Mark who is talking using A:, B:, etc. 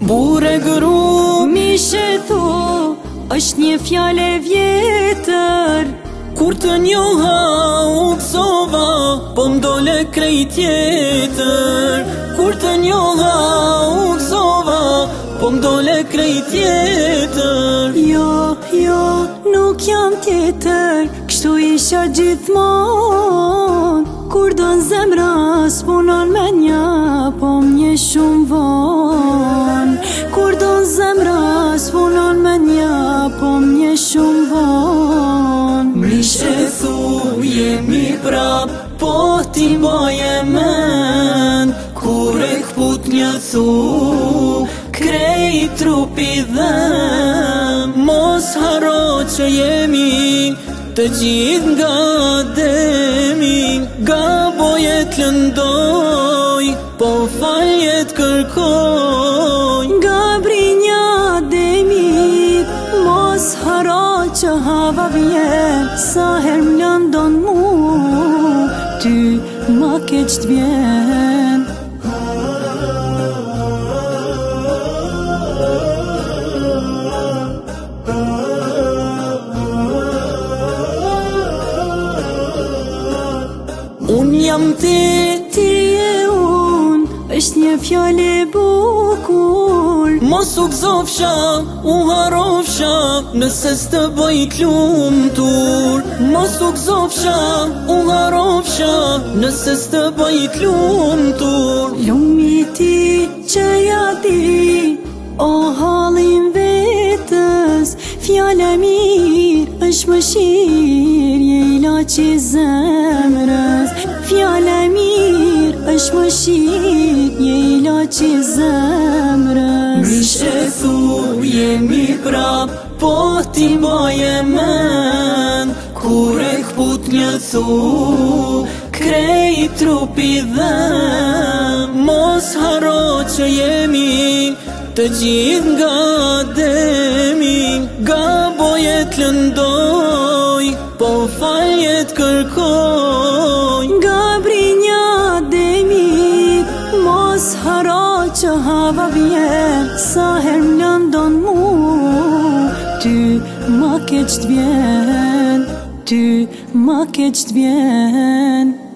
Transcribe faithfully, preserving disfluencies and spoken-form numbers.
A: Bure gru
B: Mishe thu, është një fjale vjetër.
A: Kur të njoha u gëzova, po m'dole krejt tjetër. Kur të njoha u gëzova, po m'dole krejt tjetër.
B: Jo, jo, nuk jam tjetër, kështu isha gjithmon. Kur do në zemra s'punon me nja, po m'nje shumë von. Kur do në zemra s'punon me nja, po m'nje shumë von.
A: Mishe thu jemi prap, po ti mbaje men. Kur e kput një thu, krejt trupi dhem. Mos haro që jemi të gjithë nga demi. Gabojet lëndoj, po faljet kërkoj.
B: Nga brinja demit, mos haro që hava vjen. Sa her më lëndon mu, ty ma keq t'vjen.
A: Unë jam ti,
B: ti e unë, është një fjale bukur.
A: Mos u gëzofsha, u harofsha, nëse s'të bëjt lumtur. Mos u gëzofsha, u harofsha, nëse s'të bëjt lumtur.
B: Lumi ti që ja ti, o halin vetës. Fjale mirë është më shirë, je ilaç i zemrës. Fjale mirë është më shirë, je ilaç i zemrës.
A: Mishe thu jemi prap, po ti mbaje men. Kur e kput një thu, krejt trupi dhem. Mos haro që jemi të gjithë nga demi. Gabojet lëndoj, po faljet kërkoj.
B: Nga brinja demit, mos haro që hava vjen. Sa her më lëndon mu, ty ma keq t'vjen. Ty ma keq t'vjen.